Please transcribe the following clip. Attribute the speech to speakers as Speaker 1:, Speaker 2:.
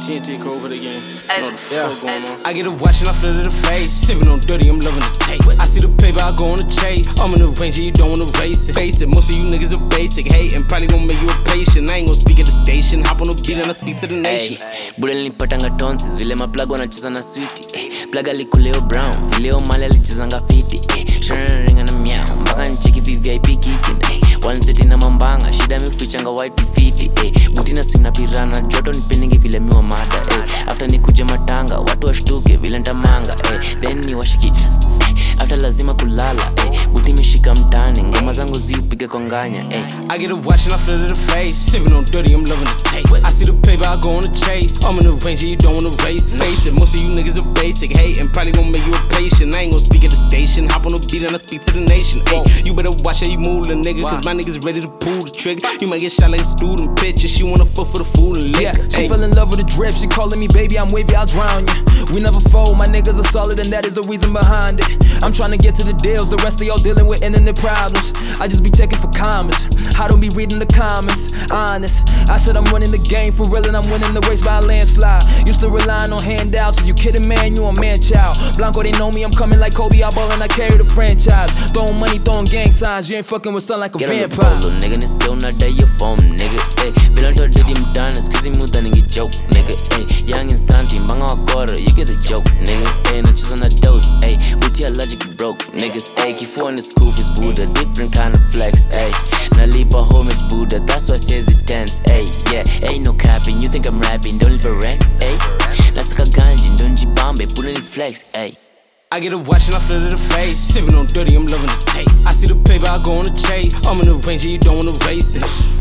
Speaker 1: TNT COVID again. Know the fuck going on.
Speaker 2: I get a watch and I flip to the face. Sippin' on dirty, I'm loving the taste. I see the paper, I go on the chase. I'm in the range, you don't wanna race it. Face it, most of you niggas are basic. Hating probably gon' make you a patient. I ain't gon' speak at the station. Hop on the beat and I speak to the nation.
Speaker 3: Budel nipatanga tonsils, vile maplug wanacheza na sweetie. Plug alikuleo brown, vileo mali alichezanga fiti. Shana ringa na meow, mpaka ncheki VIP kicking. One city na mambanga, shida mifichanga white fiti. Butina swing na pirana, joto nipeningi vile miwa mada. After nikuje matanga, watu washtuke vile ntamanga. Then ni washikita, after lazima kulala. Buti mishika mtani, ngoma zangu ziupige kwa nganya.
Speaker 2: I get a watch and I flip to the face. Sippin' on dirty, I'm loving the taste. I see the paper, I go on the chase. I'm in the range, you don't wanna race it. Face it, most of you niggas are basic. Hating probably gon' make you a patient. I ain't gon' speak at the station. Hop on the beat and I speak to the nation. You better watch how you move, little nigga, cause my niggas ready to pull the trigger. You might get shot like a student picture. She wanna foot for the food and liquor.
Speaker 4: Yeah, she fell in love with the drip. She calling me baby, I'm wavy, I'll drown you. We never fold, my niggas are solid, and that is the reason behind it. I'm trying to get to the deals, the rest of y'all dealing with internet problems. I just be checking for comments. I don't be reading the comments, honest. I said I'm running the game for real and I'm winning the race by a landslide. Used to relying on handouts, you kidding man, you a man child. Blanco, they know me, I'm coming like Kobe, I ball and I carry the franchise. Throwing money, throwing gang signs, you ain't fucking with son like a vampire.
Speaker 3: Get on the polo, nigga, ni skill na day your phone, nigga. Bilang to didi mdana, squeezy muda ningi joke, nigga. Young instanti, mbanga wakora, you get the joke, nigga. Nacheza na dose, with your logic broke, niggas. Kifua in the school fees, Buddha, different kind of flex, Nalipa homage, Buddha, that's why I says it tense, yeah. Ain't no capping, you think I'm rapping, don't leave a rent, Nasaka ganji, don't jibambe, put any flex,
Speaker 2: I get a watch and I flip to the face. Sippin' on dirty, I'm loving the taste. I see the paper, I go on the chase. I'm in the range, you don't wanna race it.